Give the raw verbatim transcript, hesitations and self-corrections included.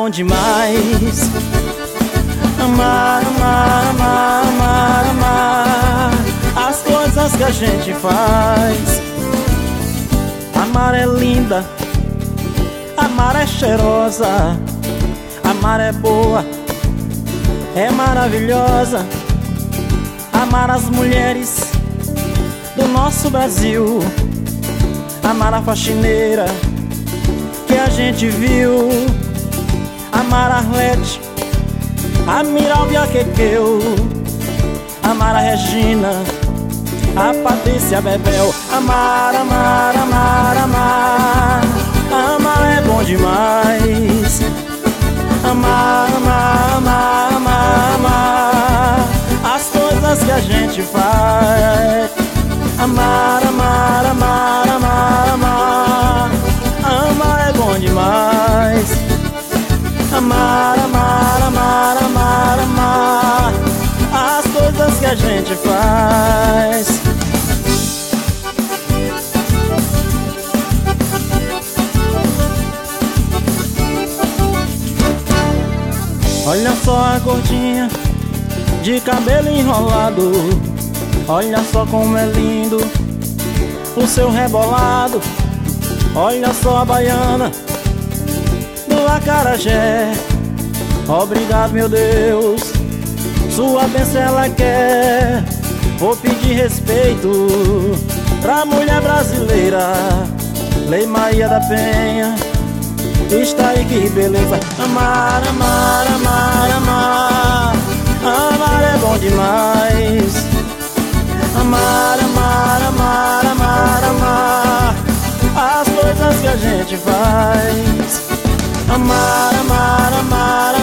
bom demais. Amar, amar, amar, amar, amar as coisas que a gente faz. Amar é linda, amar é cheirosa, amar é boa, é maravilhosa. Amar as mulheres do nosso Brasil, amar a faxineira que a gente viu, amar a Arlete, a Miralva, a Quequeu, amar a Regina, a Patrícia, a Bebel. Amar, amar, amar, amar, amar é bom demais. Amar, amar, amar, amar, amar as coisas que a gente faz. Amar, amar, amar, amar, amar, amar é bom demais. Amar, amar, amar, amar, amar as coisas que a gente faz. Olha só a gordinha de cabelo enrolado, olha só como é lindo o seu rebolado. Olha só a baiana do acarajé. Obrigado, meu Deus, sua bênção ela quer. Vou pedir respeito pra mulher brasileira. Lei Maria da Penha está aí, que beleza. Amar, amar, amar, amar, amar é bom demais. Amar, amar, amar, amar, amar as coisas que a gente faz. Amar, amar, amar,